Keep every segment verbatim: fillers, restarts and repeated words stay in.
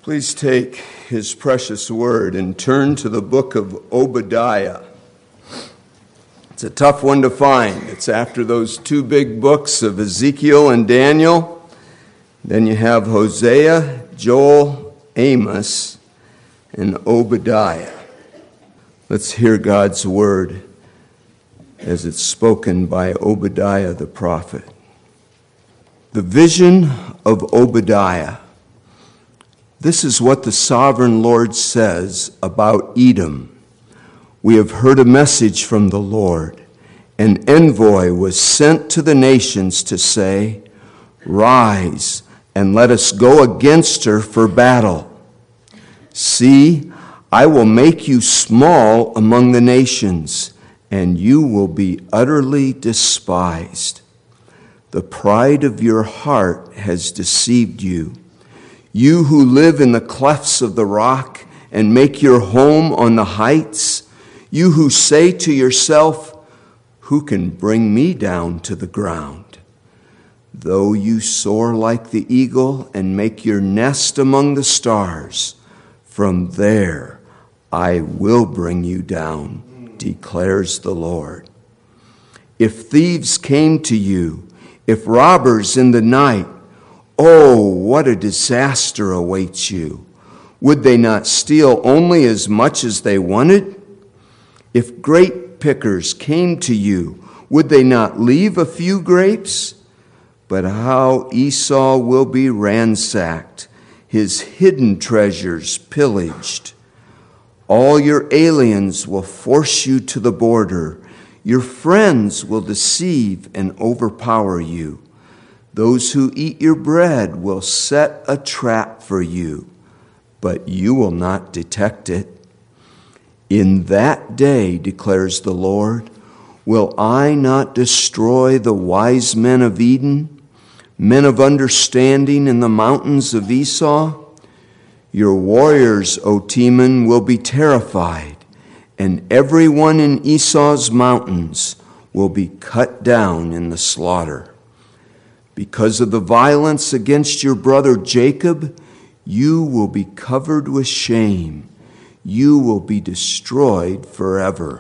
Please take his precious word and turn to the book of Obadiah. It's a tough one to find. It's after those two big books of Ezekiel and Daniel. Then you have Hosea, Joel, Amos, and Obadiah. Let's hear God's word as it's spoken by Obadiah the prophet. The vision of Obadiah. This is what the sovereign Lord says about Edom. We have heard a message from the Lord. An envoy was sent to the nations to say, "Rise and let us go against her for battle. See, I will make you small among the nations, and you will be utterly despised. The pride of your heart has deceived you. You who live in the clefts of the rock and make your home on the heights, you who say to yourself, 'Who can bring me down to the ground?' Though you soar like the eagle and make your nest among the stars, from there I will bring you down, declares the Lord. If thieves came to you, if robbers in the night, oh, what a disaster awaits you. Would they not steal only as much as they wanted? If grape pickers came to you, would they not leave a few grapes? But how Esau will be ransacked, his hidden treasures pillaged. All your aliens will force you to the border. Your friends will deceive and overpower you. Those who eat your bread will set a trap for you, but you will not detect it. In that day, declares the Lord, will I not destroy the wise men of Edom, men of understanding in the mountains of Esau? Your warriors, O Teman, will be terrified, and everyone in Esau's mountains will be cut down in the slaughter. Because of the violence against your brother Jacob, you will be covered with shame. You will be destroyed forever.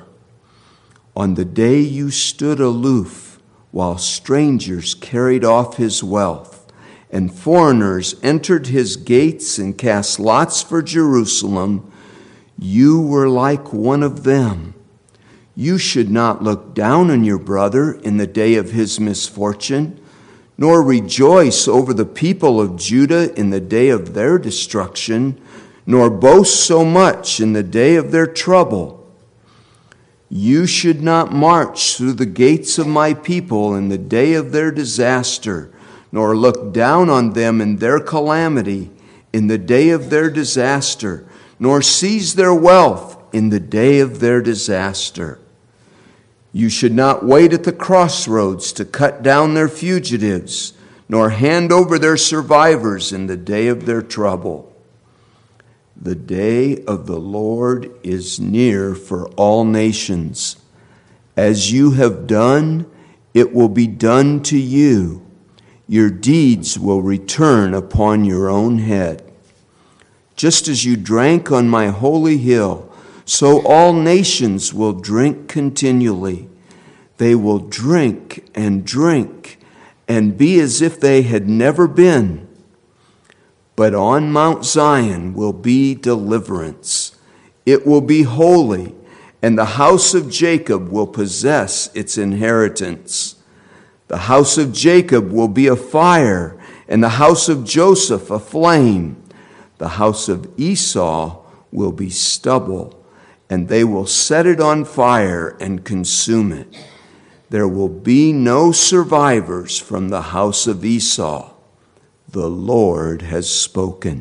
On the day you stood aloof while strangers carried off his wealth, and foreigners entered his gates and cast lots for Jerusalem, you were like one of them. You should not look down on your brother in the day of his misfortune, nor rejoice over the people of Judah in the day of their destruction, nor boast so much in the day of their trouble. You should not march through the gates of my people in the day of their disaster, nor look down on them in their calamity in the day of their disaster, nor seize their wealth in the day of their disaster. You should not wait at the crossroads to cut down their fugitives, nor hand over their survivors in the day of their trouble. The day of the Lord is near for all nations. As you have done, it will be done to you. Your deeds will return upon your own head. Just as you drank on my holy hill, so all nations will drink continually. They will drink and drink and be as if they had never been. But on Mount Zion will be deliverance. It will be holy, and the house of Jacob will possess its inheritance. The house of Jacob will be a fire, and the house of Joseph a flame. The house of Esau will be stubble, and they will set it on fire and consume it. There will be no survivors from the house of Esau. The Lord has spoken.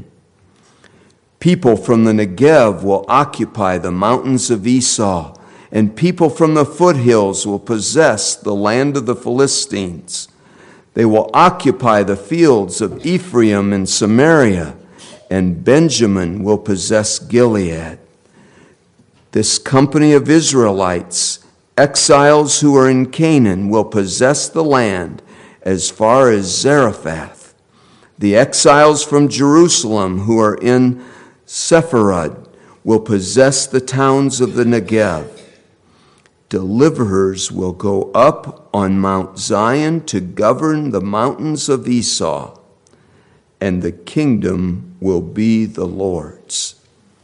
People from the Negev will occupy the mountains of Esau, and people from the foothills will possess the land of the Philistines. They will occupy the fields of Ephraim and Samaria, and Benjamin will possess Gilead. This company of Israelites, exiles who are in Canaan, will possess the land as far as Zarephath. The exiles from Jerusalem who are in Sepharad will possess the towns of the Negev. Deliverers will go up on Mount Zion to govern the mountains of Esau, and the kingdom will be the Lord's.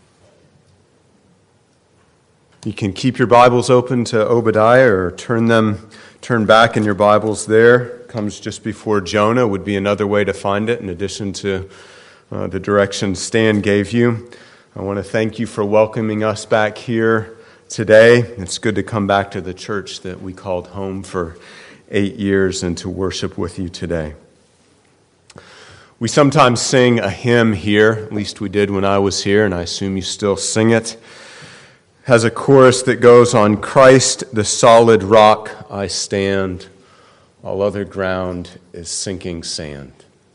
You can keep your Bibles open to Obadiah or turn them, turn back in your Bibles there. Comes just before Jonah would be another way to find it in addition to uh, the directions Stan gave you. I want to thank you for welcoming us back here today. It's good to come back to the church that we called home for eight years and to worship with you today. We sometimes sing a hymn here, at least we did when I was here, and I assume you still sing it. It has a chorus that goes, "On Christ the solid rock I stand, all other ground is sinking sand."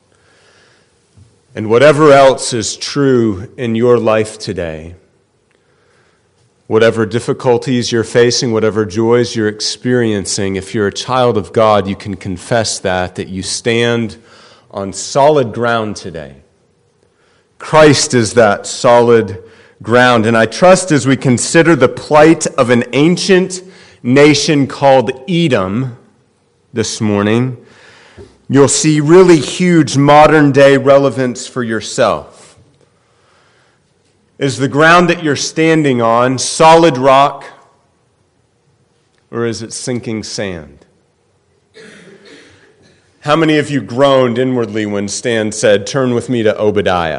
And whatever else is true in your life today, whatever difficulties you're facing, whatever joys you're experiencing, if you're a child of God, you can confess that, that you stand on solid ground today. Christ is that solid ground. And I trust as we consider the plight of an ancient nation called Edom this morning, you'll see really huge modern-day relevance for yourself. Is the ground that you're standing on solid rock, or is it sinking sand? How many of you groaned inwardly when Stan said, "Turn with me to Obadiah"?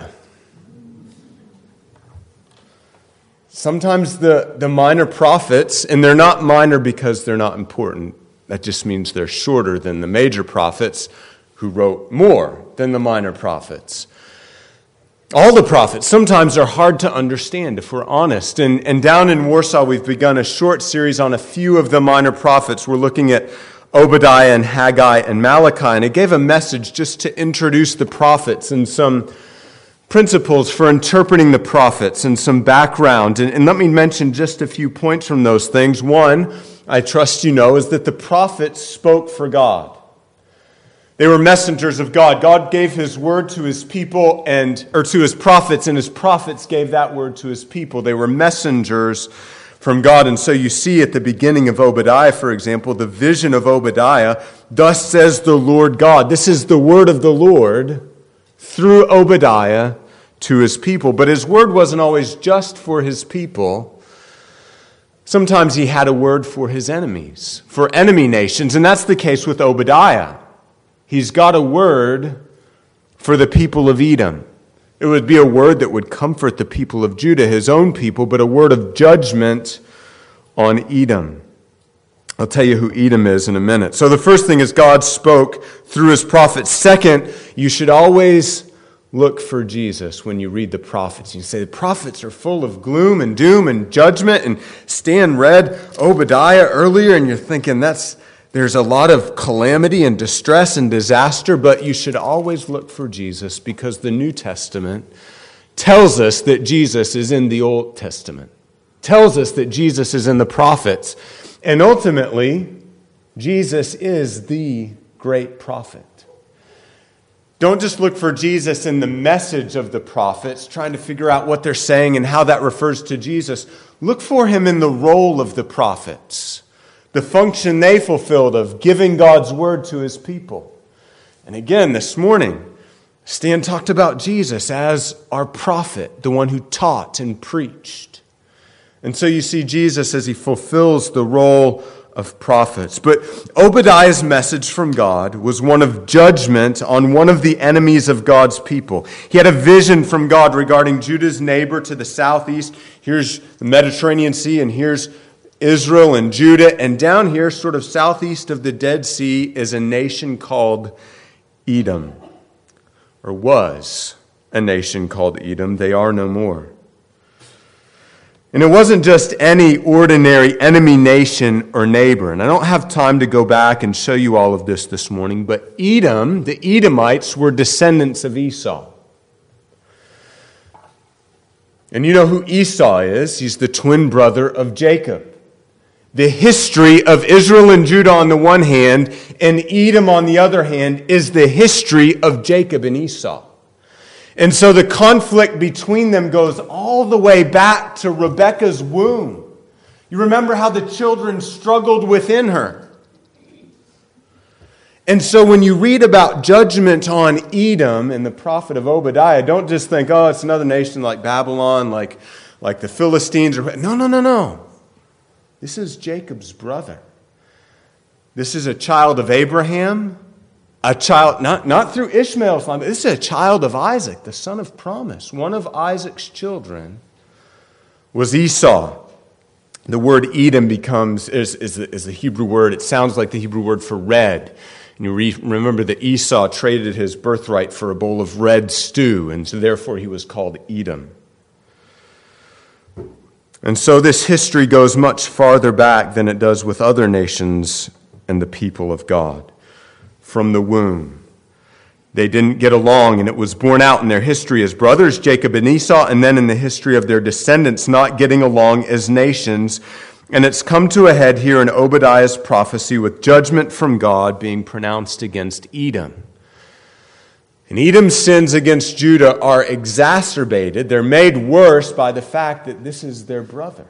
Sometimes the, the minor prophets, and they're not minor because they're not important. That just means they're shorter than the major prophets who wrote more than the minor prophets. All the prophets sometimes are hard to understand if we're honest. And, and down in Warsaw, we've begun a short series on a few of the minor prophets. We're looking at Obadiah and Haggai and Malachi. And it gave a message just to introduce the prophets and some principles for interpreting the prophets and some background. And, and let me mention just a few points from those things. One, I trust you know, is that the prophets spoke for God. They were messengers of God. God gave his word to his people and or to his prophets, and his prophets gave that word to his people. They were messengers from God. And so you see at the beginning of Obadiah, for example, the vision of Obadiah, "Thus says the Lord God." This is the word of the Lord through Obadiah to his people. But his word wasn't always just for his people. Sometimes he had a word for his enemies, for enemy nations, and that's the case with Obadiah. He's got a word for the people of Edom. It would be a word that would comfort the people of Judah, his own people, but a word of judgment on Edom. I'll tell you who Edom is in a minute. So the first thing is God spoke through his prophets. Second, you should always look for Jesus when you read the prophets. You say the prophets are full of gloom and doom and judgment. And Stan read Obadiah earlier, and you're thinking that's there's a lot of calamity and distress and disaster, but you should always look for Jesus because the New Testament tells us that Jesus is in the Old Testament, tells us that Jesus is in the prophets, and ultimately, Jesus is the great prophet. Don't just look for Jesus in the message of the prophets, trying to figure out what they're saying and how that refers to Jesus. Look for him in the role of the prophets, the function they fulfilled of giving God's word to his people. And again, this morning, Stan talked about Jesus as our prophet, the one who taught and preached. And so you see Jesus as he fulfills the role of prophets. But Obadiah's message from God was one of judgment on one of the enemies of God's people. He had a vision from God regarding Judah's neighbor to the southeast. Here's the Mediterranean Sea, and here's Israel and Judah. And down here, sort of southeast of the Dead Sea, is a nation called Edom, or was a nation called Edom. They are no more. And it wasn't just any ordinary enemy nation or neighbor. And I don't have time to go back and show you all of this this morning, but Edom, the Edomites, were descendants of Esau. And you know who Esau is? He's the twin brother of Jacob. The history of Israel and Judah on the one hand, and Edom on the other hand, is the history of Jacob and Esau. And so the conflict between them goes all the way back to Rebekah's womb. You remember how the children struggled within her. And so when you read about judgment on Edom and the prophet of Obadiah, don't just think, oh, it's another nation like Babylon, like, like the Philistines. Or No, no, no, no. This is Jacob's brother. This is a child of Abraham, a child, not, not through Ishmael's line, but this is a child of Isaac, the son of promise. One of Isaac's children was Esau. The word Edom becomes, is, is, is the Hebrew word, it sounds like the Hebrew word for red. And you re- remember that Esau traded his birthright for a bowl of red stew, and so therefore he was called Edom. And so this history goes much farther back than it does with other nations and the people of God. From the womb, they didn't get along, and it was borne out in their history as brothers, Jacob and Esau, and then in the history of their descendants not getting along as nations. And it's come to a head here in Obadiah's prophecy with judgment from God being pronounced against Edom. And Edom's sins against Judah are exacerbated. They're made worse by the fact that this is their brother.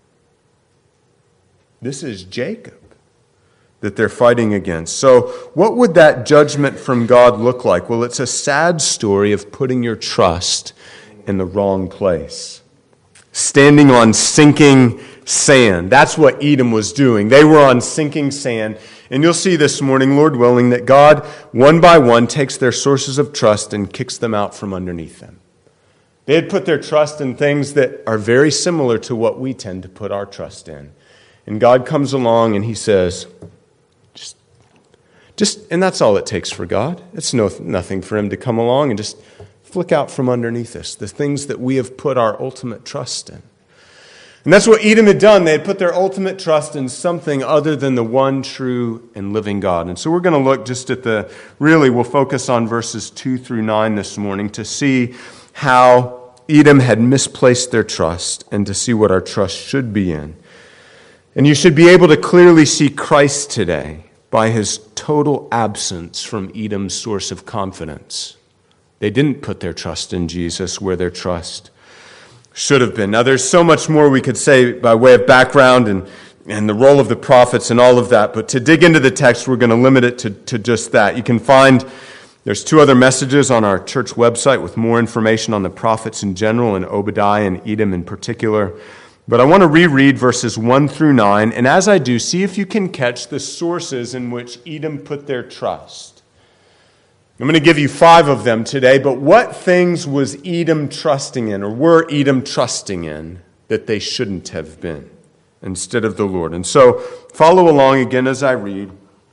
This is Jacob that they're fighting against. So what would that judgment from God look like? Well, it's a sad story of putting your trust in the wrong place. Standing on sinking sand. That's what Edom was doing. They were on sinking sand. And you'll see this morning, Lord willing, that God, one by one, takes their sources of trust and kicks them out from underneath them. They had put their trust in things that are very similar to what we tend to put our trust in. And God comes along and he says, just, just, and that's all it takes for God. It's no, nothing for him to come along and just flick out from underneath us the things that we have put our ultimate trust in. And that's what Edom had done. They had put their ultimate trust in something other than the one true and living God. And so we're going to look just at the, really we'll focus on verses two through nine this morning to see how Edom had misplaced their trust and to see what our trust should be in. And you should be able to clearly see Christ today by his total absence from Edom's source of confidence. They didn't put their trust in Jesus where their trust should have been. Now, there's so much more we could say by way of background and, and the role of the prophets and all of that, but to dig into the text, we're going to limit it to, to just that. You can find, there's two other messages on our church website with more information on the prophets in general and Obadiah and Edom in particular. But I want to reread verses one through nine, and as I do, see if you can catch the sources in which Edom put their trust. I'm going to give you five of them today, but what things was Edom trusting in, or were Edom trusting in, that they shouldn't have been, instead of the Lord? And so, follow along again as I read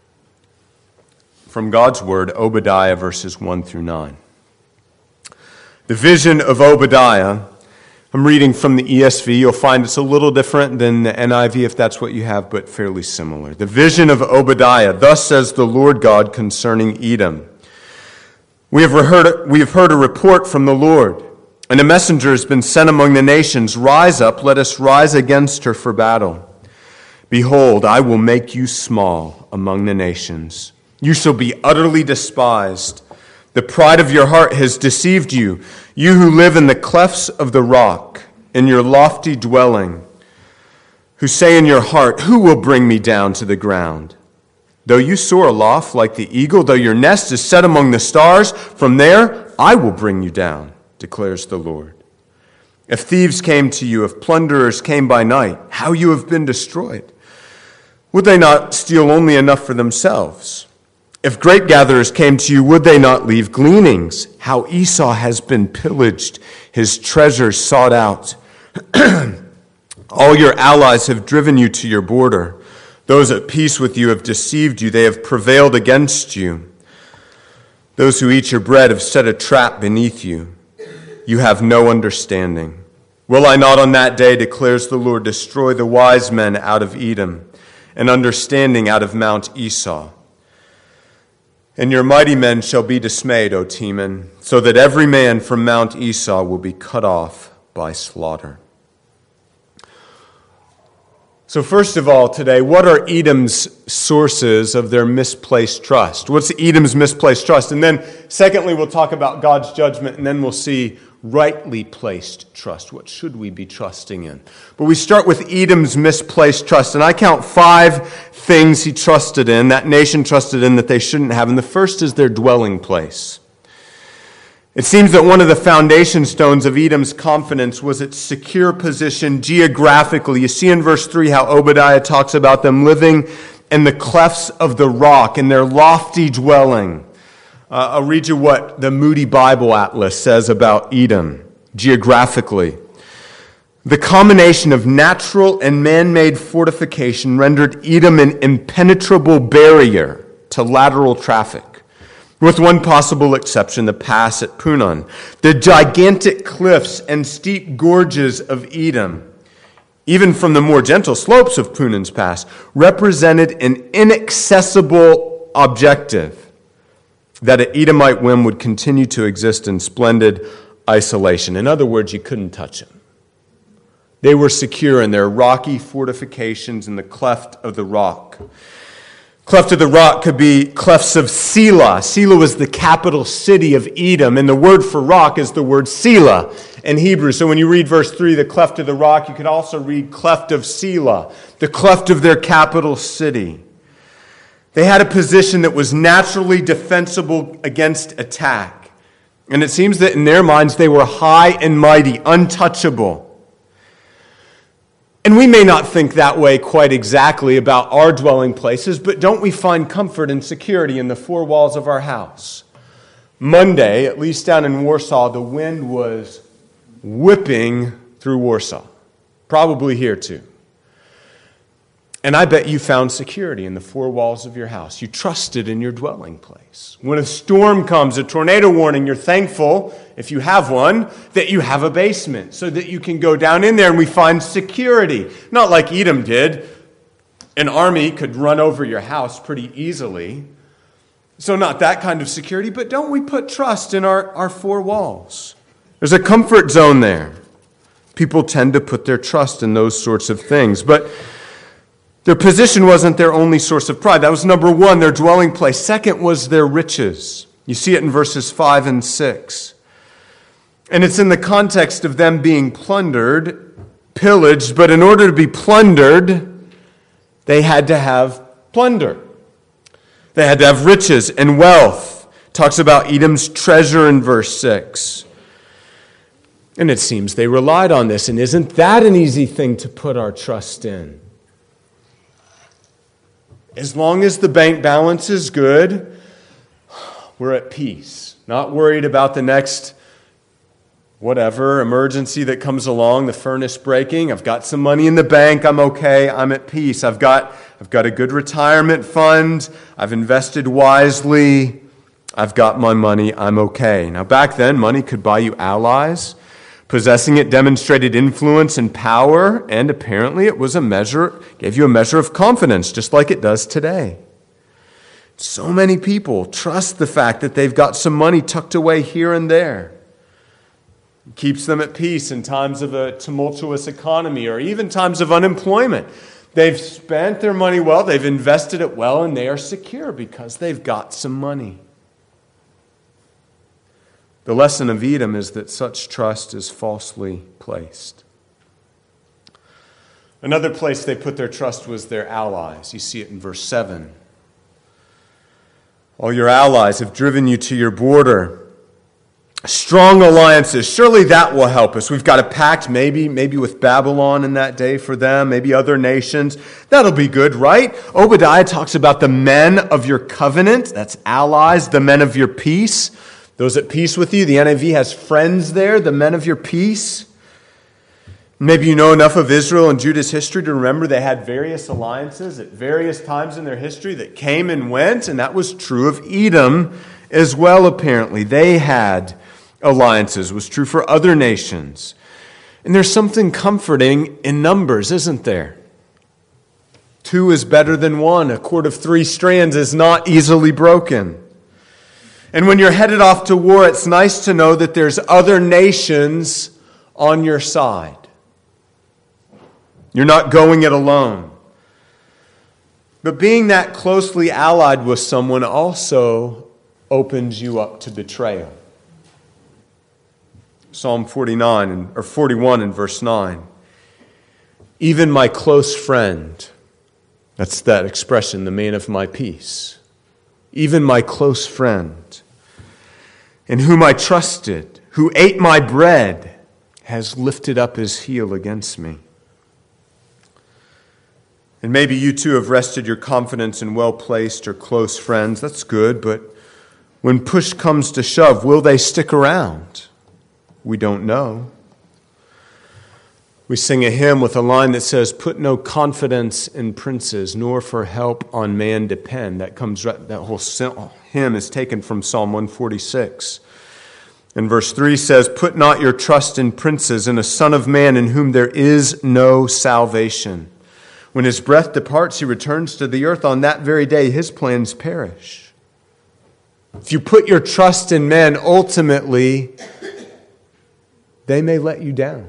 from God's Word, Obadiah verses one through nine. The vision of Obadiah, I'm reading from the E S V. You'll find it's a little different than the N I V if that's what you have, but fairly similar. The vision of Obadiah, thus says the Lord God concerning Edom. We have heard, we have heard a report from the Lord, and a messenger has been sent among the nations. Rise up, let us rise against her for battle. Behold, I will make you small among the nations. You shall be utterly despised. The pride of your heart has deceived you, you who live in the clefts of the rock, in your lofty dwelling, who say in your heart, who will bring me down to the ground? Though you soar aloft like the eagle, though your nest is set among the stars, from there I will bring you down, declares the Lord. If thieves came to you, if plunderers came by night, how you have been destroyed. Would they not steal only enough for themselves? If grape gatherers came to you, would they not leave gleanings? How Esau has been pillaged, his treasures sought out. All your allies have driven you to your border. Those at peace with you have deceived you. They have prevailed against you. Those who eat your bread have set a trap beneath you. You have no understanding. Will I not on that day, declares the Lord, destroy the wise men out of Edom and understanding out of Mount Esau? And your mighty men shall be dismayed, O Teman, so that every man from Mount Esau will be cut off by slaughter. So first of all today, what are Edom's sources of their misplaced trust? What's Edom's misplaced trust? And then secondly, we'll talk about God's judgment, and then we'll see rightly placed trust. What should we be trusting in? But we start with Edom's misplaced trust, and I count five things he trusted in, that nation trusted in, that they shouldn't have. And the first is their dwelling place. It seems that one of the foundation stones of Edom's confidence was its secure position geographically. You see in verse three how Obadiah talks about them living in the clefts of the rock, in their lofty dwelling. Uh, I'll read you what the Moody Bible Atlas says about Edom geographically. The combination of natural and man-made fortification rendered Edom an impenetrable barrier to lateral traffic. With one possible exception, the pass at Punon. The gigantic cliffs and steep gorges of Edom, even from the more gentle slopes of Punon's Pass, represented an inaccessible objective that an Edomite whim would continue to exist in splendid isolation. In other words, you couldn't touch them. They were secure in their rocky fortifications in the cleft of the rock. Cleft of the rock could be clefts of Selah. Selah was the capital city of Edom, and the word for rock is the word Selah in Hebrew. So when you read verse three, the cleft of the rock, you could also read cleft of Selah, the cleft of their capital city. They had a position that was naturally defensible against attack. And it seems that in their minds they were high and mighty, untouchable. And we may not think that way quite exactly about our dwelling places, but don't we find comfort and security in the four walls of our house? Monday, at least down in Warsaw, the wind was whipping through Warsaw. Probably here too. And I bet you found security in the four walls of your house. You trusted in your dwelling place. When a storm comes, a tornado warning, you're thankful, if you have one, that you have a basement so that you can go down in there and we find security. Not like Edom did. An army could run over your house pretty easily. So not that kind of security, but don't we put trust in our, our four walls? There's a comfort zone there. People tend to put their trust in those sorts of things. But their position wasn't their only source of pride. That was number one, their dwelling place. Second was their riches. You see it in verses five and six. And it's in the context of them being plundered, pillaged, but in order to be plundered, they had to have plunder. They had to have riches and wealth. It talks about Edom's treasure in verse six. And it seems they relied on this. And isn't that an easy thing to put our trust in? As long as the bank balance is good, we're at peace. Not worried about the next whatever emergency that comes along, the furnace breaking. I've got some money in the bank. I'm okay. I'm at peace. I've got, I've got a good retirement fund. I've invested wisely. I've got my money. I'm okay. Now, back then, money could buy you allies. Possessing it demonstrated influence and power, and apparently it was a measure, gave you a measure of confidence, just like it does today. So many people trust the fact that they've got some money tucked away here and there. It keeps them at peace in times of a tumultuous economy or even times of unemployment. They've spent their money well, they've invested it well, and they are secure because they've got some money. The lesson of Edom is that such trust is falsely placed. Another place they put their trust was their allies. You see it in verse seven. All your allies have driven you to your border. Strong alliances. Surely that will help us. We've got a pact maybe, maybe with Babylon in that day for them, maybe other nations. That'll be good, right? Obadiah talks about the men of your covenant. That's allies, the men of your peace. Those at peace with you. The N I V has friends there, the men of your peace. Maybe you know enough of Israel and Judah's history to remember they had various alliances at various times in their history that came and went, and that was true of Edom as well, apparently. They had alliances. It was true for other nations. And there's something comforting in numbers, isn't there? Two is better than one. A cord of three strands is not easily broken. And when you're headed off to war, it's nice to know that there's other nations on your side. You're not going it alone. But being that closely allied with someone also opens you up to betrayal. Psalm forty-nine or forty-one and verse nine. Even my close friend, that's that expression, the man of my peace. Even my close friend, in whom I trusted, who ate my bread, has lifted up his heel against me. And maybe you too have rested your confidence in well-placed or close friends. That's good, but when push comes to shove, will they stick around? We don't know. We sing a hymn with a line that says, "Put no confidence in princes, nor for help on man depend." That comes right, that whole hymn is taken from Psalm one forty-six. And verse three says, "Put not your trust in princes, in a son of man in whom there is no salvation. When his breath departs, he returns to the earth. On that very day, his plans perish." If you put your trust in men, ultimately, they may let you down.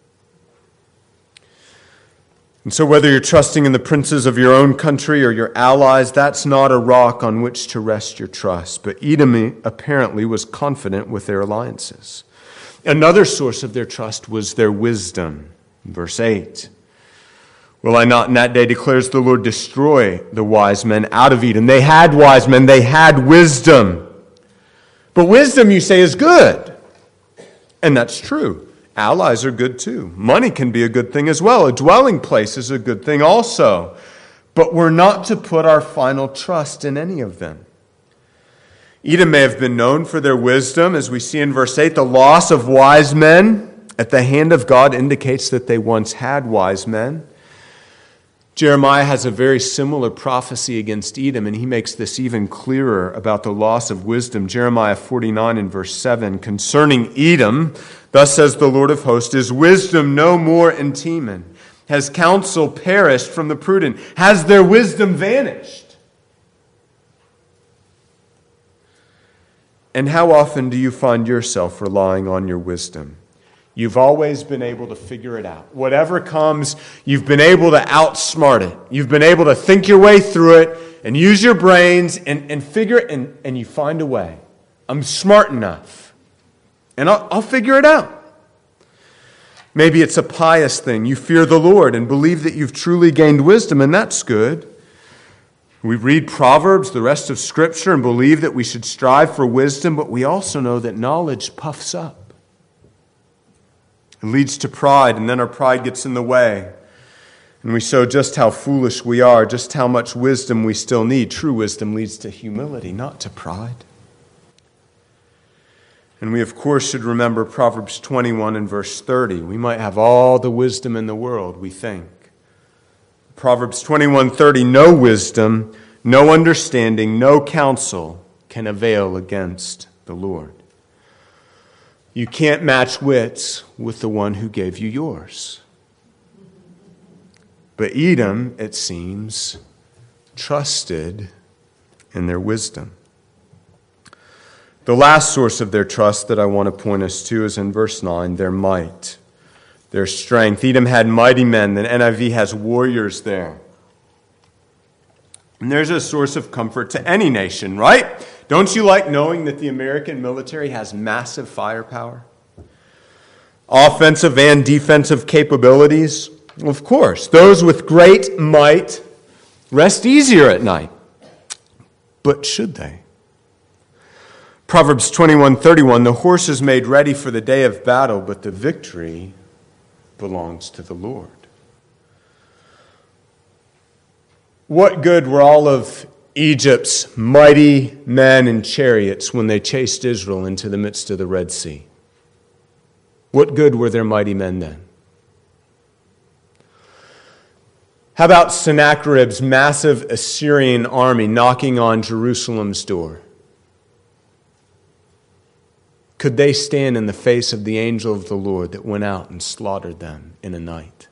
And so whether you're trusting in the princes of your own country or your allies, that's not a rock on which to rest your trust. But Edom apparently was confident with their alliances. Another source of their trust was their wisdom. Verse eight. "Will I not in that day, declares the Lord, destroy the wise men out of Edom?" They had wise men, they had wisdom. But wisdom, you say, is good. And that's true. Allies are good too. Money can be a good thing as well. A dwelling place is a good thing also. But we're not to put our final trust in any of them. Edom may have been known for their wisdom. As we see in verse eight, the loss of wise men at the hand of God indicates that they once had wise men. Jeremiah has a very similar prophecy against Edom, and he makes this even clearer about the loss of wisdom. Jeremiah forty-nine and verse seven, "Concerning Edom, thus says the Lord of hosts, is wisdom no more in Teman? Has counsel perished from the prudent? Has their wisdom vanished?" And how often do you find yourself relying on your wisdom? You've always been able to figure it out. Whatever comes, you've been able to outsmart it. You've been able to think your way through it and use your brains and, and figure it, and, and you find a way. I'm smart enough, and I'll, I'll figure it out. Maybe it's a pious thing. You fear the Lord and believe that you've truly gained wisdom, and that's good. We read Proverbs, the rest of Scripture, and believe that we should strive for wisdom, but we also know that knowledge puffs up. It leads to pride, and then our pride gets in the way. And we show just how foolish we are, just how much wisdom we still need. True wisdom leads to humility, not to pride. And we, of course, should remember Proverbs twenty-one and verse thirty. We might have all the wisdom in the world, we think. Proverbs twenty-one thirty, "No wisdom, no understanding, no counsel can avail against the Lord." You can't match wits with the one who gave you yours. But Edom, it seems, trusted in their wisdom. The last source of their trust that I want to point us to is in verse nine, their might, their strength. Edom had mighty men. The N I V has warriors there. And there's a source of comfort to any nation, right? Don't you like knowing that the American military has massive firepower? Offensive and defensive capabilities? Of course. Those with great might rest easier at night. But should they? Proverbs twenty-one thirty-one, "The horse is made ready for the day of battle, but the victory belongs to the Lord." What good were all of Egypt's mighty men and chariots when they chased Israel into the midst of the Red Sea? What good were their mighty men then? How about Sennacherib's massive Assyrian army knocking on Jerusalem's door? Could they stand in the face of the angel of the Lord that went out and slaughtered them in a night?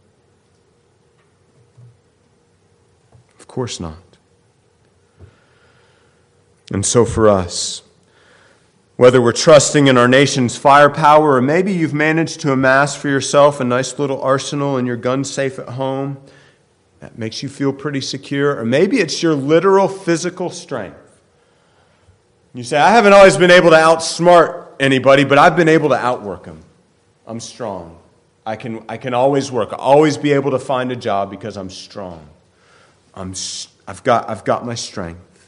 Of course not. And so for us, Whether we're trusting in our nation's firepower, or maybe you've managed to amass for yourself a nice little arsenal and your gun's safe at home, that makes you feel pretty secure. Or maybe it's your literal physical strength. You say, I haven't always been able to outsmart anybody, but I've been able to outwork them. I'm strong. I can, I can always work. I'll always be able to find a job because I'm strong. I'm, I've got, I've got my strength.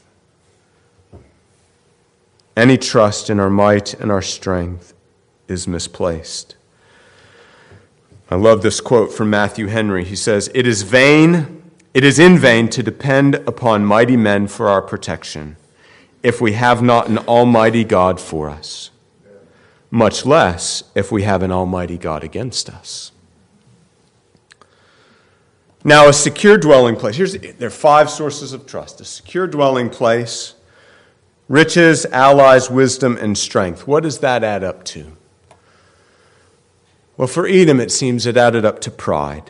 Any trust in our might and our strength is misplaced. I love this quote from Matthew Henry. He says, It is vain, it is in vain to depend upon mighty men for our protection if we have not an almighty God for us, much less if we have an almighty God against us. Now, a secure dwelling place. Here's, there are five sources of trust. A secure dwelling place, riches, allies, wisdom, and strength. What does that add up to? Well, for Edom, it seems it added up to pride.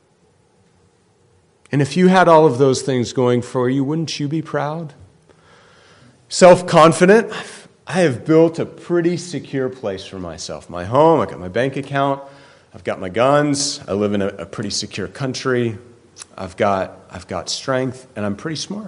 And if you had all of those things going for you, wouldn't you be proud? Self-confident. I have built a pretty secure place for myself. My home, I've got my bank account, I've got my guns, I live in a, a pretty secure country, I've got, I've got strength, and I'm pretty smart.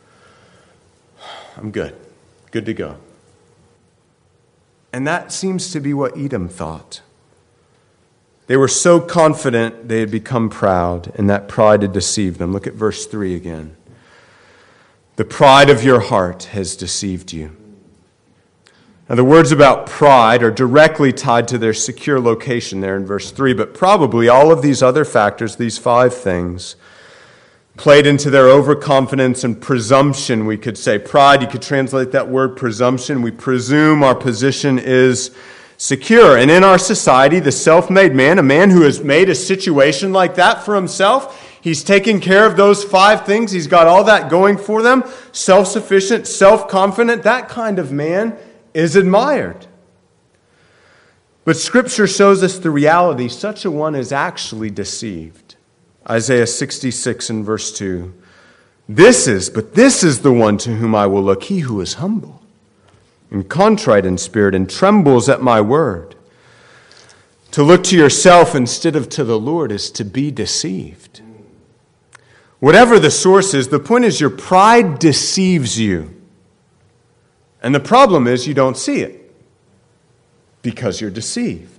I'm good. Good to go. And that seems to be what Edom thought. They were so confident they had become proud, and that pride had deceived them. Look at verse three again. The pride of your heart has deceived you. Now, the words about pride are directly tied to their secure location there in verse three, but probably all of these other factors, these five things, played into their overconfidence and presumption, we could say. Pride, you could translate that word presumption. We presume our position is secure. And in our society, the self-made man, a man who has made a situation like that for himself, he's taken care of those five things. He's got all that going for them. Self-sufficient, self-confident, that kind of man is admired. But Scripture shows us the reality. Such a one is actually deceived. Isaiah sixty-six and verse two. This is, but this is the one to whom I will look, he who is humble and contrite in spirit and trembles at my word. To look to yourself instead of to the Lord is to be deceived. Whatever the source is, the point is your pride deceives you. And the problem is you don't see it because you're deceived.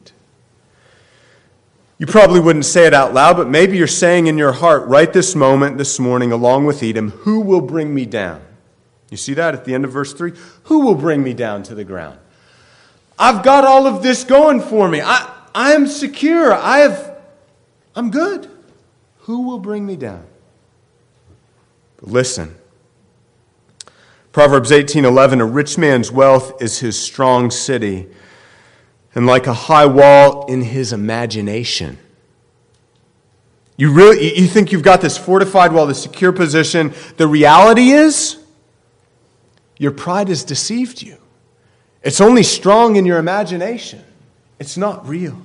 You probably wouldn't say it out loud, but maybe you're saying in your heart right this moment, this morning, along with Edom, who will bring me down? You see that at the end of verse three? Who will bring me down to the ground? I've got all of this going for me. I, I am secure. I have, I'm good. Who will bring me down? But listen. Proverbs eighteen eleven, a rich man's wealth is his strong city, and like a high wall in his imagination. You really, you think you've got this fortified wall, this secure position. The reality is, your pride has deceived you. It's only strong in your imagination. It's not real.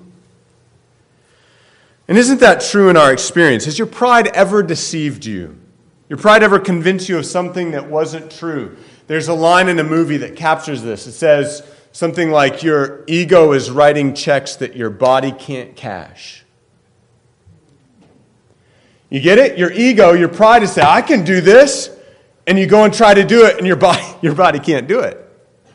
And isn't that true in our experience? Has your pride ever deceived you? Your pride ever convinced you of something that wasn't true? There's a line in a movie that captures this. It says something like, your ego is writing checks that your body can't cash. You get it? Your ego, your pride is saying, I can do this. And you go and try to do it, and your body, your body can't do it.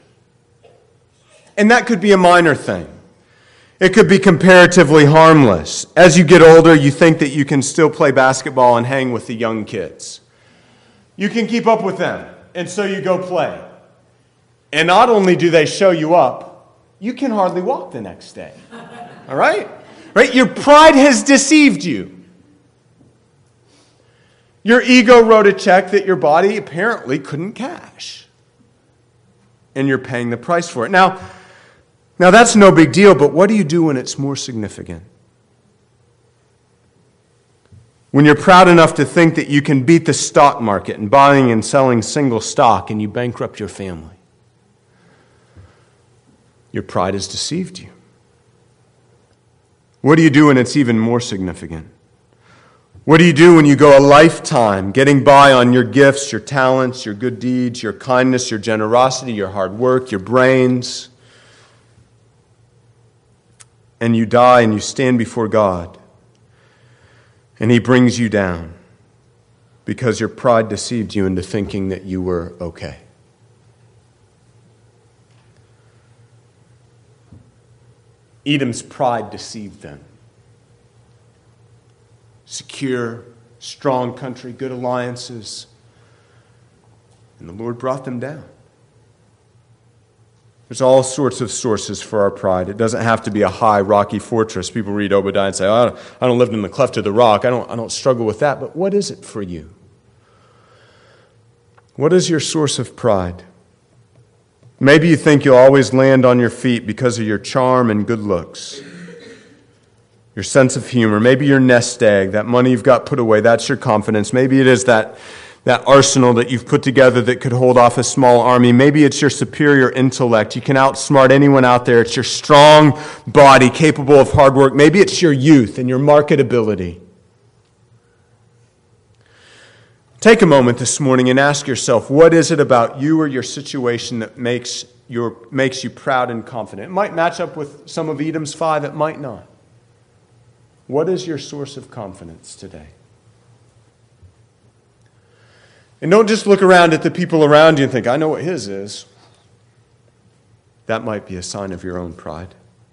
And that could be a minor thing. It could be comparatively harmless. As you get older, you think that you can still play basketball and hang with the young kids. You can keep up with them, and so you go play. And not only do they show you up, you can hardly walk the next day. All right? Right? Your pride has deceived you. Your ego wrote a check that your body apparently couldn't cash. And you're paying the price for it. Now, now that's no big deal, but what do you do when it's more significant? When you're proud enough to think that you can beat the stock market in buying and selling single stock and you bankrupt your family. Your pride has deceived you. What do you do when it's even more significant? What do you do when you go a lifetime getting by on your gifts, your talents, your good deeds, your kindness, your generosity, your hard work, your brains, and you die and you stand before God, and He brings you down because your pride deceived you into thinking that you were okay. Edom's pride deceived them. Secure, strong country, good alliances. And the Lord brought them down. There's all sorts of sources for our pride. It doesn't have to be a high, rocky fortress. People read Obadiah and say, oh, I don't, I don't live in the cleft of the rock. I don't, I don't struggle with that. But what is it for you? What is your source of pride? Maybe you think you'll always land on your feet because of your charm and good looks, your sense of humor. Maybe your nest egg, that money you've got put away, that's your confidence. Maybe it is that, that arsenal that you've put together that could hold off a small army. Maybe it's your superior intellect. You can outsmart anyone out there. It's your strong body capable of hard work. Maybe it's your youth and your marketability. Take a moment this morning and ask yourself, what is it about you or your situation that makes, your, makes you proud and confident? It might match up with some of Edom's five, it might not. What is your source of confidence today? And don't just look around at the people around you and think, I know what his is. That might be a sign of your own pride.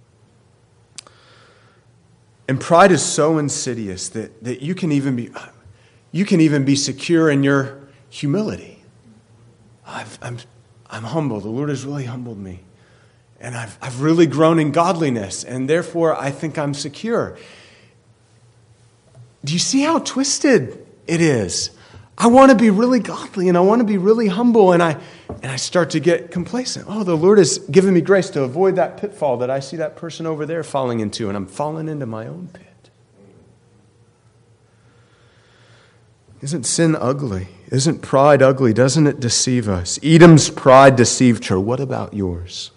And pride is so insidious that, that you can even be... You can even be secure in your humility. I've, I'm, I'm humble. The Lord has really humbled me. And I've, I've really grown in godliness. And therefore, I think I'm secure. Do you see how twisted it is? I want to be really godly and I want to be really humble. And I, and I start to get complacent. Oh, the Lord has given me grace to avoid that pitfall that I see that person over there falling into. And I'm falling into my own pit. Isn't sin ugly? Isn't pride ugly? Doesn't it deceive us? Edom's pride deceived her. What about yours?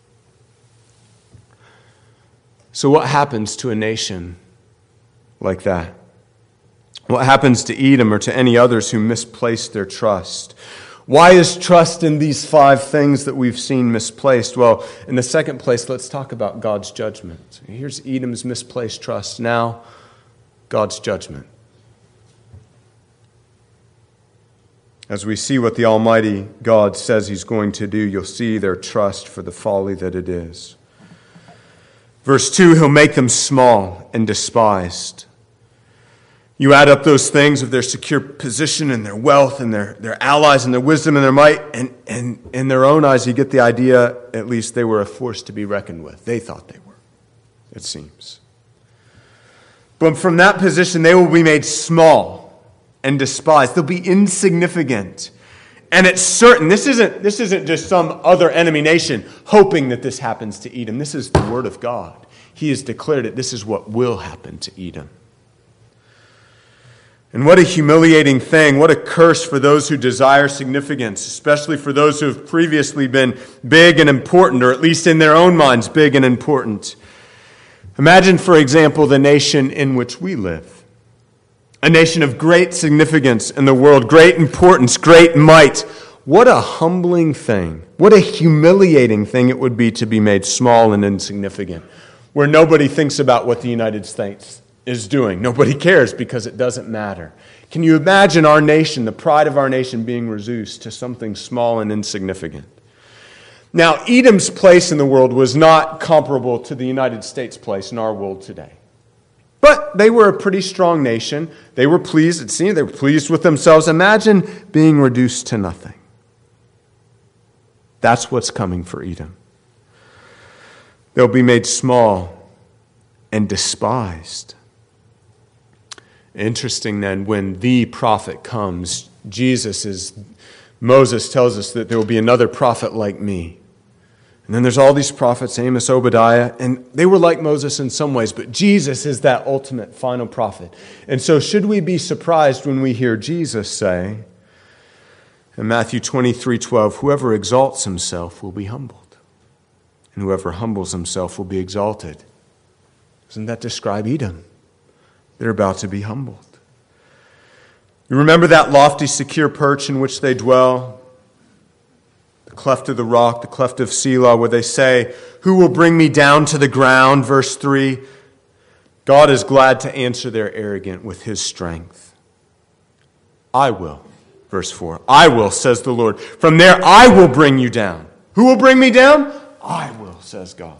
So what happens to a nation like that? What happens to Edom or to any others who misplace their trust? Why is trust in these five things that we've seen misplaced? Well, in the second place, let's talk about God's judgment. Here's Edom's misplaced trust. Now, God's judgment. As we see what the Almighty God says He's going to do, you'll see their trust for the folly that it is. Verse two, He'll make them small and despised. You add up those things of their secure position and their wealth and their, their allies and their wisdom and their might, and, and in their own eyes you get the idea, at least they were a force to be reckoned with. They thought they were, it seems. But from that position they will be made small and despised. They'll be insignificant. And it's certain, this isn't, this isn't just some other enemy nation hoping that this happens to Edom. This is the word of God. He has declared it. This is what will happen to Edom. And what a humiliating thing. What a curse for those who desire significance, especially for those who have previously been big and important, or at least in their own minds, big and important. Imagine, for example, the nation in which we live. A nation of great significance in the world, great importance, great might. What a humbling thing. What a humiliating thing it would be to be made small and insignificant, where nobody thinks about what the United States is doing. Nobody cares because it doesn't matter. Can you imagine our nation, the pride of our nation, being reduced to something small and insignificant? Now, Edom's place in the world was not comparable to the United States' place in our world today. But they were a pretty strong nation. They were pleased, it seemed, they were pleased with themselves. Imagine being reduced to nothing. That's what's coming for Edom. They'll be made small and despised. Interesting then, when the prophet comes, Jesus is, Moses tells us that there will be another prophet like me. And then there's all these prophets, Amos, Obadiah, and they were like Moses in some ways, but Jesus is that ultimate final prophet. And so should we be surprised when we hear Jesus say in Matthew twenty-three twelve, whoever exalts himself will be humbled, and whoever humbles himself will be exalted. Doesn't that describe Edom? They're about to be humbled. You remember that lofty, secure perch in which they dwell? the cleft of the rock, the cleft of Selah, where they say, "Who will bring me down to the ground?" Verse three, God is glad to answer their arrogant with his strength. "I will." Verse four, "I will, says the Lord. From there I will bring you down." Who will bring me down? I will, says God.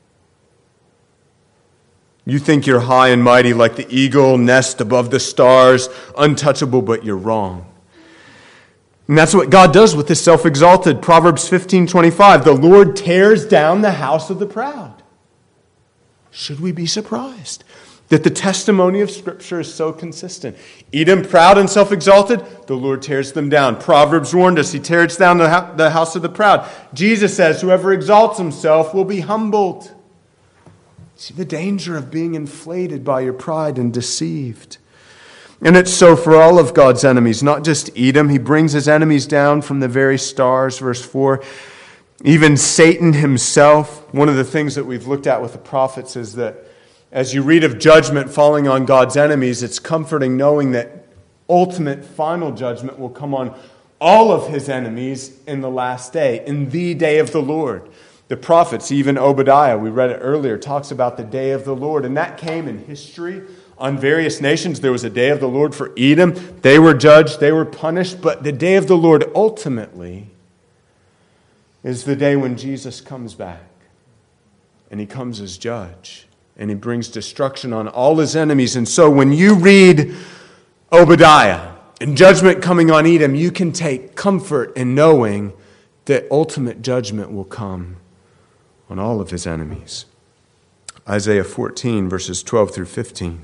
You think you're high and mighty like the eagle, nest above the stars, untouchable, but you're wrong. And that's what God does with the self-exalted. Proverbs fifteen twenty-five, "The Lord tears down the house of the proud." Should we be surprised that the testimony of Scripture is so consistent? Edom, proud and self-exalted, the Lord tears them down. Proverbs warned us, he tears down the, the house of the proud. Jesus says, whoever exalts himself will be humbled. See the danger of being inflated by your pride and deceived. And it's so for all of God's enemies, not just Edom. He brings his enemies down from the very stars, verse four. Even Satan himself. One of the things that we've looked at with the prophets is that as you read of judgment falling on God's enemies, it's comforting knowing that ultimate final judgment will come on all of his enemies in the last day, in the day of the Lord. The prophets, even Obadiah, we read it earlier, talks about the day of the Lord. And that came in history on various nations. There was a day of the Lord for Edom. They were judged, they were punished. But the day of the Lord ultimately is the day when Jesus comes back. And he comes as judge. And he brings destruction on all his enemies. And so when you read Obadiah and judgment coming on Edom, you can take comfort in knowing that ultimate judgment will come on all of his enemies. Isaiah fourteen, verses twelve through fifteen.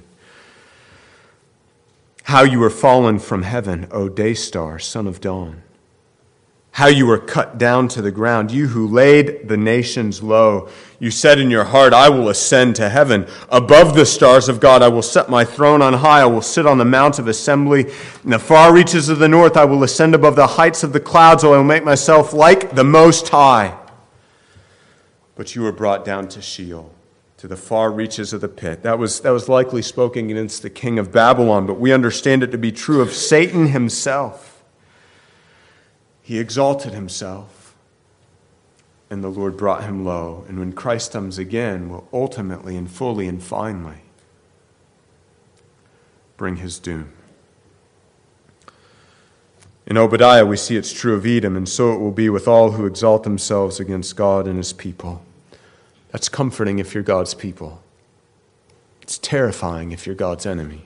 "How you were fallen from heaven, O day star, son of dawn. How you were cut down to the ground, you who laid the nations low. You said in your heart, I will ascend to heaven. Above the stars of God, I will set my throne on high. I will sit on the mount of assembly. In the far reaches of the north, I will ascend above the heights of the clouds. I will make myself like the Most High. But you were brought down to Sheol, to the far reaches of the pit." That was, that was likely spoken against the king of Babylon, but we understand it to be true of Satan himself. He exalted himself, and the Lord brought him low. And when Christ comes again, will ultimately and fully and finally bring his doom. In Obadiah, we see it's true of Edom, and so it will be with all who exalt themselves against God and his people. That's comforting if you're God's people. It's terrifying if you're God's enemy.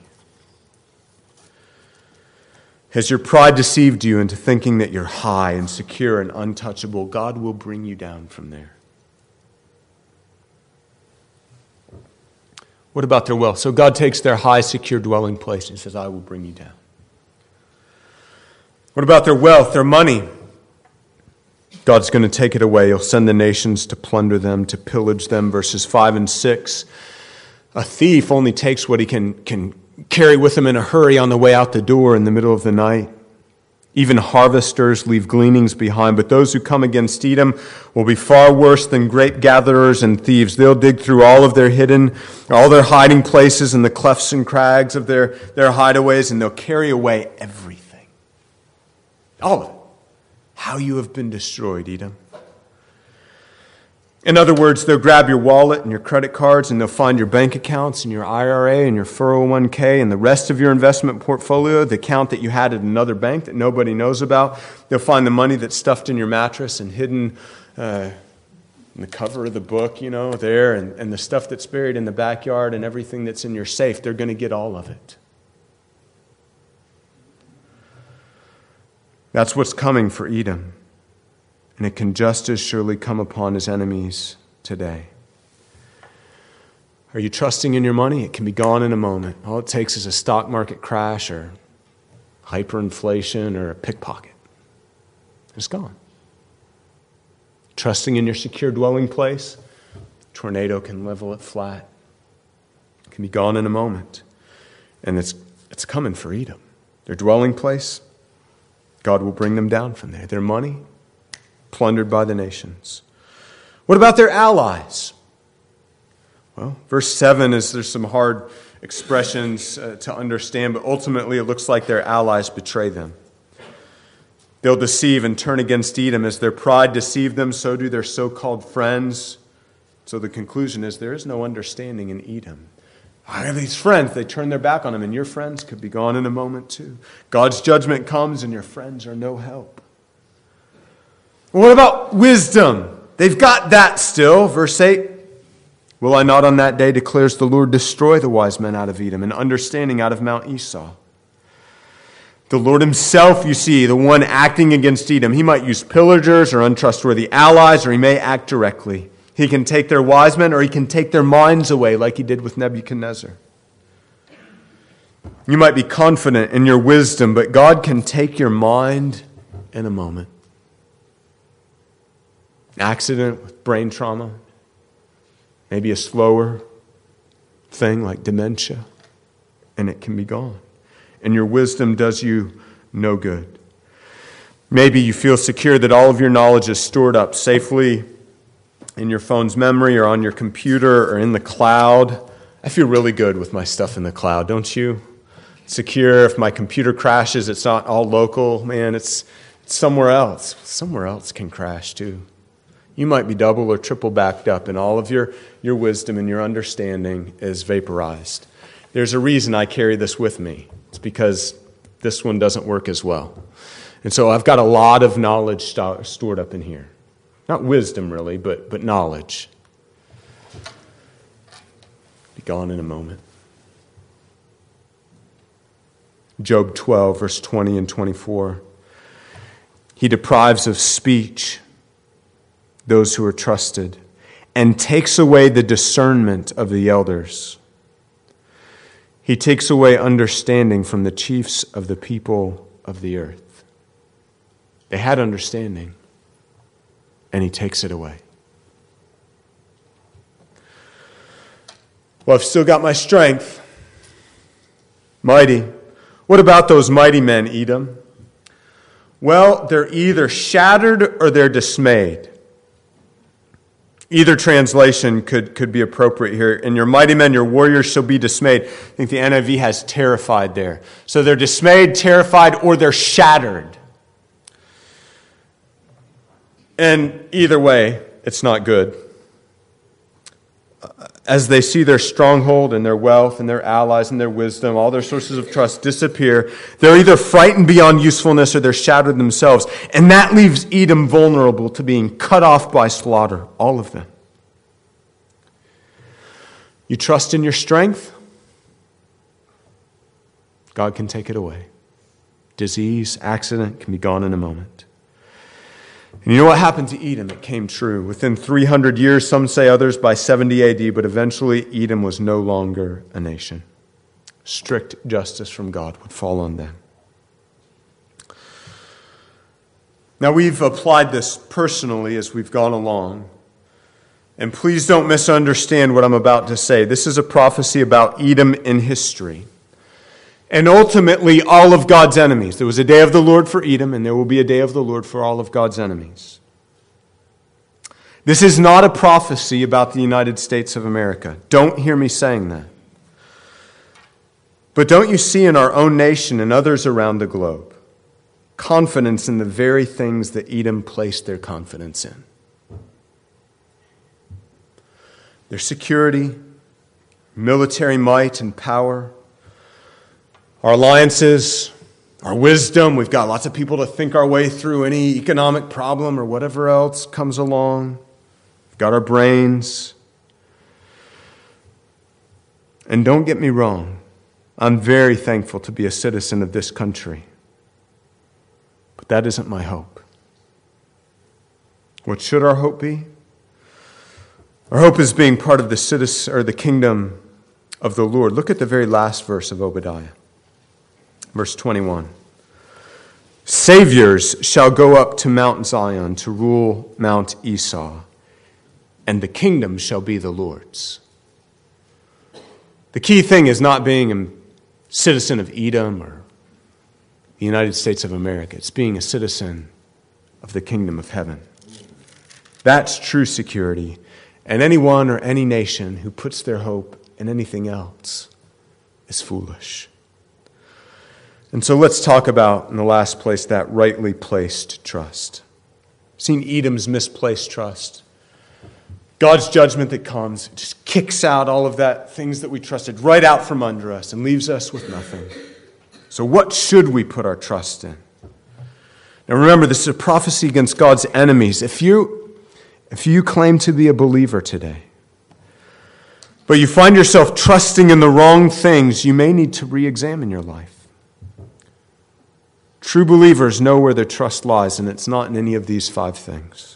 Has your pride deceived you into thinking that you're high and secure and untouchable? God will bring you down from there. What about their wealth? So God takes their high, secure dwelling place and says, I will bring you down. What about their wealth, their money? God's going to take it away. He'll send the nations to plunder them, to pillage them. Verses five and six. A thief only takes what he can, can carry with him in a hurry on the way out the door in the middle of the night. Even harvesters leave gleanings behind, but those who come against Edom will be far worse than grape gatherers and thieves. They'll dig through all of their hidden, all their hiding places and the clefts and crags of their, their hideaways, and they'll carry away everything. All of it. How you have been destroyed, Edom. In other words, they'll grab your wallet and your credit cards, and they'll find your bank accounts and your I R A and your four oh one k and the rest of your investment portfolio, the account that you had at another bank that nobody knows about. They'll find the money that's stuffed in your mattress and hidden uh, in the cover of the book, you know, there, and, and the stuff that's buried in the backyard and everything that's in your safe. They're going to get all of it. That's what's coming for Edom. And it can just as surely come upon his enemies today. Are you trusting in your money? It can be gone in a moment. All it takes is a stock market crash or hyperinflation or a pickpocket. It's gone. Trusting in your secure dwelling place? A tornado can level it flat. It can be gone in a moment. And it's, it's coming for Edom. Their dwelling place, God will bring them down from there. Their money, plundered by the nations. What about their allies? Well, verse seven is there's some hard expressions uh, to understand, but ultimately it looks like their allies betray them. They'll deceive and turn against Edom. As their pride deceived them, so do their so-called friends. So the conclusion is there is no understanding in Edom. I have these friends, they turn their back on him, and your friends could be gone in a moment too. God's judgment comes and your friends are no help. What about wisdom? They've got that still. Verse eight, will I not on that day, declares the Lord, destroy the wise men out of Edom and understanding out of Mount Esau? The Lord himself, you see, the one acting against Edom, he might use pillagers or untrustworthy allies, or he may act directly. He can take their wise men, or he can take their minds away like he did with Nebuchadnezzar. You might be confident in your wisdom, but God can take your mind in a moment. Accident with brain trauma, maybe a slower thing like dementia, and it can be gone. And your wisdom does you no good. Maybe you feel secure that all of your knowledge is stored up safely in your phone's memory or on your computer or in the cloud. I feel really good with my stuff in the cloud, don't you? Secure. If my computer crashes, it's not all local. Man, it's, it's somewhere else. Somewhere else can crash too. You might be double or triple backed up, and all of your, your wisdom and your understanding is vaporized. There's a reason I carry this with me. It's because this one doesn't work as well. And so I've got a lot of knowledge st- stored up in here. Not wisdom, really, but, but knowledge. Be gone in a moment. Job twelve, verse twenty and twenty-four. He deprives of speech those who are trusted and takes away the discernment of the elders. He takes away understanding from the chiefs of the people of the earth. They had understanding, and he takes it away. Well, I've still got my strength. Mighty. What about those mighty men, Edom? Well, they're either shattered or they're dismayed. Either translation could, could be appropriate here. And your mighty men, your warriors shall be dismayed. I think the N I V has terrified there. So they're dismayed, terrified, or they're shattered. And either way, it's not good. As they see their stronghold and their wealth and their allies and their wisdom, all their sources of trust disappear, they're either frightened beyond usefulness or they're shattered themselves. And that leaves Edom vulnerable to being cut off by slaughter, all of them. You trust in your strength? God can take it away. Disease, accident can be gone in a moment. And you know what happened to Edom? It came true. Within three hundred years, some say others by seventy A D, but eventually Edom was no longer a nation. Strict justice from God would fall on them. Now, we've applied this personally as we've gone along. And please don't misunderstand what I'm about to say. This is a prophecy about Edom in history. And ultimately, all of God's enemies. There was a day of the Lord for Edom, and there will be a day of the Lord for all of God's enemies. This is not a prophecy about the United States of America. Don't hear me saying that. But don't you see in our own nation and others around the globe confidence in the very things that Edom placed their confidence in? Their security, military might and power, our alliances, our wisdom. We've got lots of people to think our way through any economic problem or whatever else comes along. We've got our brains. And don't get me wrong, I'm very thankful to be a citizen of this country. But that isn't my hope. What should our hope be? Our hope is being part of the citizen or the kingdom of the Lord. Look at the very last verse of Obadiah. Verse twenty-one. Saviors shall go up to Mount Zion to rule Mount Esau, and the kingdom shall be the Lord's. The key thing is not being a citizen of Edom or the United States of America. It's being a citizen of the kingdom of heaven. That's true security. And anyone or any nation who puts their hope in anything else is foolish. And so let's talk about, in the last place, that rightly placed trust. Seen Edom's misplaced trust. God's judgment that comes just kicks out all of that, things that we trusted, right out from under us and leaves us with nothing. So what should we put our trust in? Now remember, this is a prophecy against God's enemies. If you, if you claim to be a believer today, but you find yourself trusting in the wrong things, you may need to re-examine your life. True believers know where their trust lies, and it's not in any of these five things.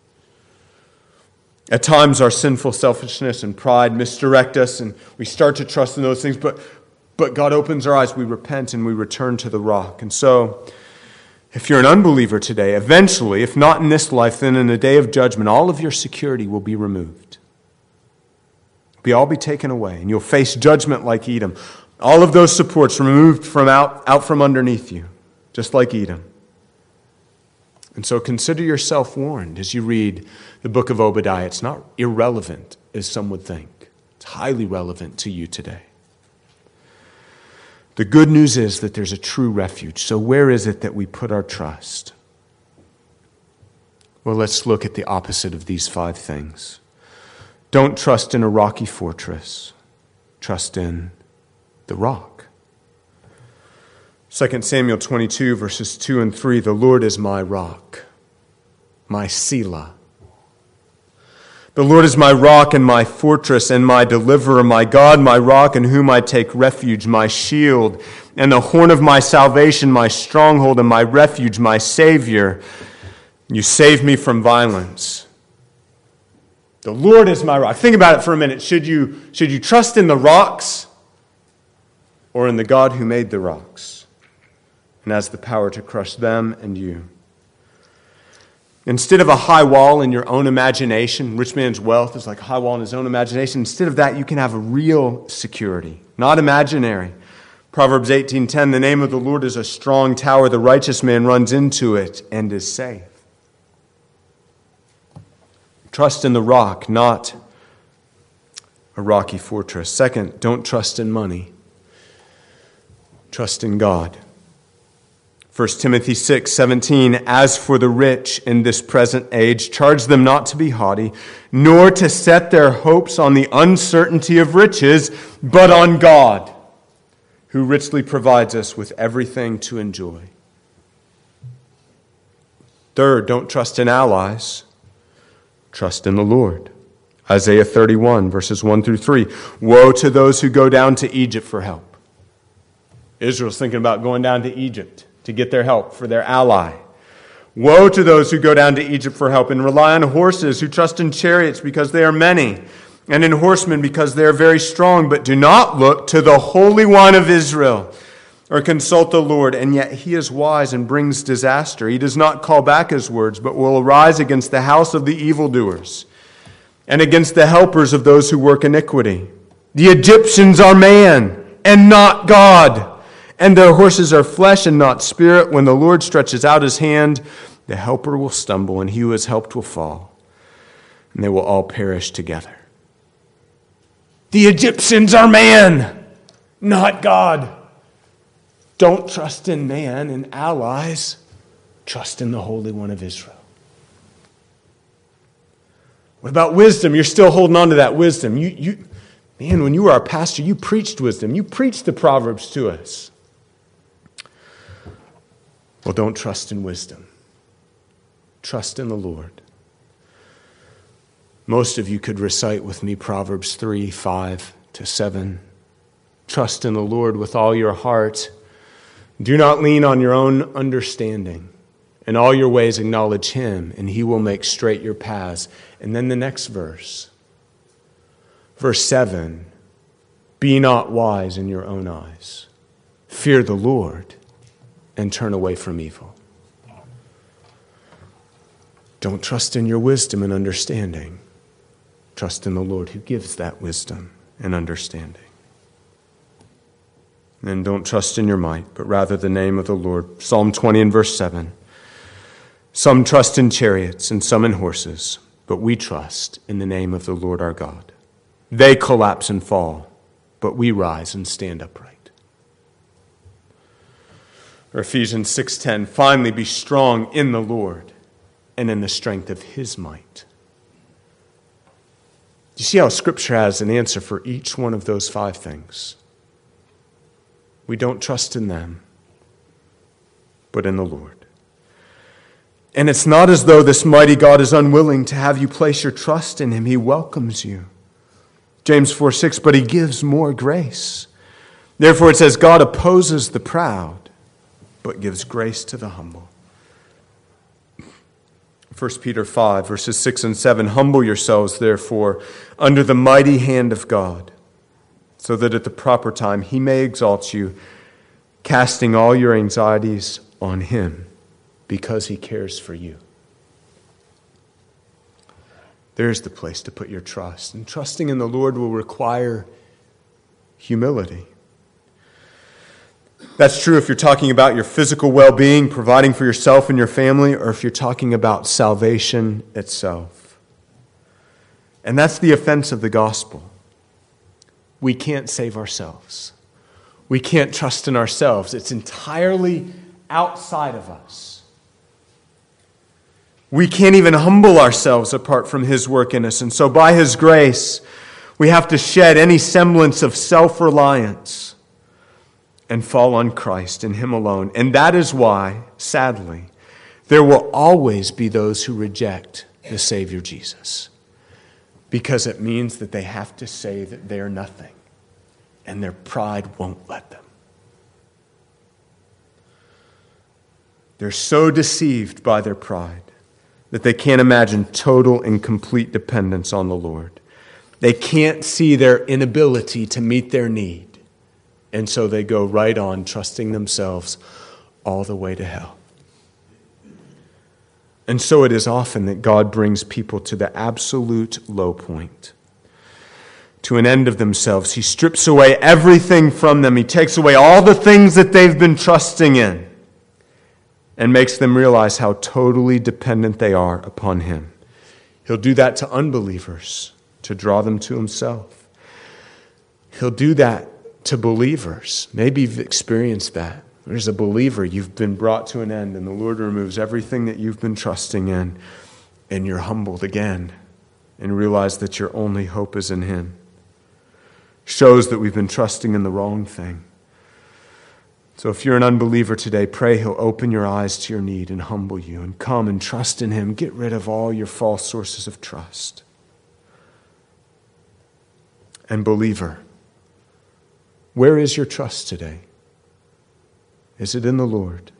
At times, our sinful selfishness and pride misdirect us, and we start to trust in those things, but, but God opens our eyes, we repent, and we return to the rock. And so, if you're an unbeliever today, eventually, if not in this life, then in the day of judgment, all of your security will be removed. Be all be taken away, and you'll face judgment like Edom. All of those supports removed from out, out from underneath you, just like Edom. And so consider yourself warned as you read the book of Obadiah. It's not irrelevant, as some would think. It's highly relevant to you today. The good news is that there's a true refuge. So where is it that we put our trust? Well, let's look at the opposite of these five things. Don't trust in a rocky fortress. Trust in the rock. Second Samuel twenty-two, verses two and three, the Lord is my rock, my Selah. The Lord is my rock and my fortress and my deliverer, my God, my rock in whom I take refuge, my shield and the horn of my salvation, my stronghold and my refuge, my Savior. You save me from violence. The Lord is my rock. Think about it for a minute. Should you, should you trust in the rocks or in the God who made the rocks and has the power to crush them and you? Instead of a high wall in your own imagination, rich man's wealth is like a high wall in his own imagination. Instead of that, you can have a real security, not imaginary. Proverbs eighteen ten, the name of the Lord is a strong tower. The righteous man runs into it and is safe. Trust in the rock, not a rocky fortress. Second, don't trust in money. Trust in God. First Timothy six seventeen, as for the rich in this present age, charge them not to be haughty, nor to set their hopes on the uncertainty of riches, but on God, who richly provides us with everything to enjoy. Third, don't trust in allies. Trust in the Lord. Isaiah thirty-one, verses one through three. Woe to those who go down to Egypt for help. Israel's thinking about going down to Egypt to get their help for their ally. Woe to those who go down to Egypt for help and rely on horses, who trust in chariots because they are many, and in horsemen because they are very strong, but do not look to the Holy One of Israel or consult the Lord, and yet he is wise and brings disaster. He does not call back his words, but will arise against the house of the evildoers and against the helpers of those who work iniquity. The Egyptians are man and not God, and their horses are flesh and not spirit. When the Lord stretches out his hand, the helper will stumble, and he who is helped will fall, and they will all perish together. The Egyptians are man, not God. Don't trust in man and allies. Trust in the Holy One of Israel. What about wisdom? You're still holding on to that wisdom. You, you, man, when you were our pastor, you preached wisdom. You preached the Proverbs to us. Well, don't trust in wisdom. Trust in the Lord. Most of you could recite with me Proverbs three, five to seven. Trust in the Lord with all your heart. Do not lean on your own understanding. In all your ways acknowledge him, and he will make straight your paths. And then the next verse. Verse seven. Be not wise in your own eyes. Fear the Lord and turn away from evil. Don't trust in your wisdom and understanding. Trust in the Lord who gives that wisdom and understanding. And don't trust in your might, but rather the name of the Lord. Psalm twenty and verse seven. Some trust in chariots and some in horses, but we trust in the name of the Lord our God. They collapse and fall, but we rise and stand upright. Or Ephesians six ten, finally be strong in the Lord and in the strength of his might. You see how Scripture has an answer for each one of those five things. We don't trust in them, but in the Lord. And it's not as though this mighty God is unwilling to have you place your trust in him. He welcomes you. James four six, but he gives more grace. Therefore it says, God opposes the proud, but gives grace to the humble. First Peter five, verses six and seven, humble yourselves, therefore, under the mighty hand of God, so that at the proper time he may exalt you, casting all your anxieties on him, because he cares for you. There's the place to put your trust. And trusting in the Lord will require humility. That's true if you're talking about your physical well-being, providing for yourself and your family, or if you're talking about salvation itself. And that's the offense of the gospel. We can't save ourselves. We can't trust in ourselves. It's entirely outside of us. We can't even humble ourselves apart from his work in us. And so by his grace, we have to shed any semblance of self-reliance and fall on Christ and him alone. And that is why, sadly, there will always be those who reject the Savior Jesus. Because it means that they have to say that they are nothing. And their pride won't let them. They're so deceived by their pride that they can't imagine total and complete dependence on the Lord. They can't see their inability to meet their need. And so they go right on trusting themselves all the way to hell. And so it is often that God brings people to the absolute low point, to an end of themselves. He strips away everything from them. He takes away all the things that they've been trusting in, and makes them realize how totally dependent they are upon him. He'll do that to unbelievers, to draw them to himself. He'll do that to believers. Maybe you've experienced that. There's a believer, you've been brought to an end, and the Lord removes everything that you've been trusting in, and you're humbled again, and realize that your only hope is in him. Shows that we've been trusting in the wrong thing. So if you're an unbeliever today, pray he'll open your eyes to your need and humble you and come and trust in him. Get rid of all your false sources of trust. And believer, where is your trust today? Is it in the Lord?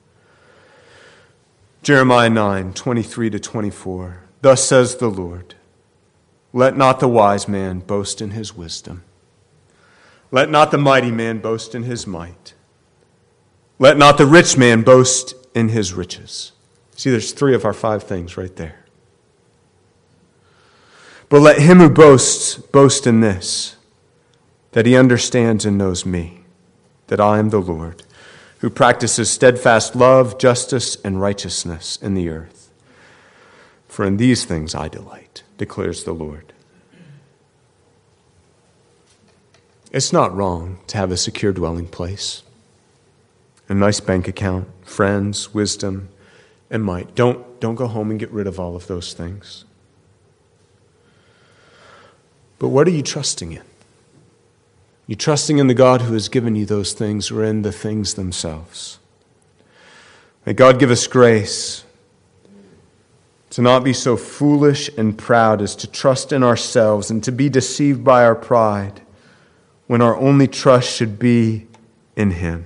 Jeremiah nine, twenty-three to twenty-four. Thus says the Lord, let not the wise man boast in his wisdom. Let not the mighty man boast in his might. Let not the rich man boast in his riches. See, there's three of our five things right there. But let him who boasts boast in this, that he understands and knows me, that I am the Lord, who practices steadfast love, justice, and righteousness in the earth. For in these things I delight, declares the Lord. It's not wrong to have a secure dwelling place, a nice bank account, friends, wisdom, and might. Don't, don't go home and get rid of all of those things. But what are you trusting in? You trusting in the God who has given you those things, or in the things themselves? May God give us grace to not be so foolish and proud as to trust in ourselves and to be deceived by our pride, when our only trust should be in him.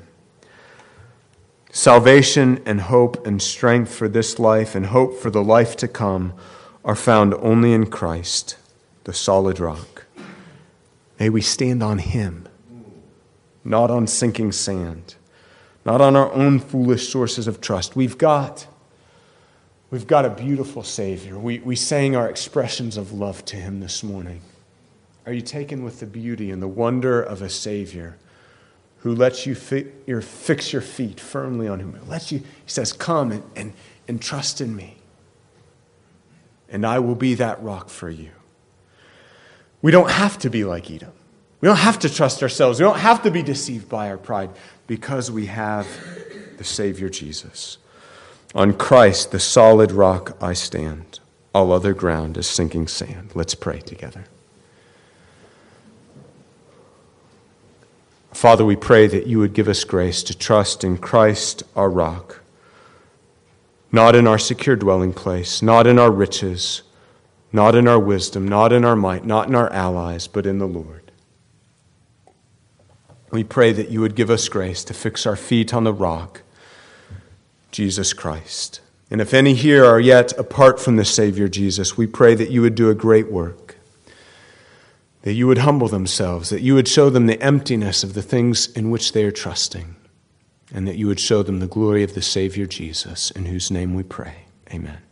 Salvation and hope and strength for this life and hope for the life to come are found only in Christ, the solid rock. May we stand on him, not on sinking sand, not on our own foolish sources of trust. We've got, we've got a beautiful Savior. We, we sang our expressions of love to him this morning. Are you taken with the beauty and the wonder of a Savior who lets you fi- your, fix your feet firmly on him? Lets you, he says, come and, and, and trust in me, and I will be that rock for you. We don't have to be like Edom. We don't have to trust ourselves. We don't have to be deceived by our pride, because we have the Savior Jesus. On Christ, the solid rock, I stand. All other ground is sinking sand. Let's pray together. Father, we pray that you would give us grace to trust in Christ, our rock, not in our secure dwelling place, not in our riches, not in our wisdom, not in our might, not in our allies, but in the Lord. We pray that you would give us grace to fix our feet on the rock, Jesus Christ. And if any here are yet apart from the Savior Jesus, we pray that you would do a great work, that you would humble themselves, that you would show them the emptiness of the things in which they are trusting, and that you would show them the glory of the Savior Jesus, in whose name we pray. Amen.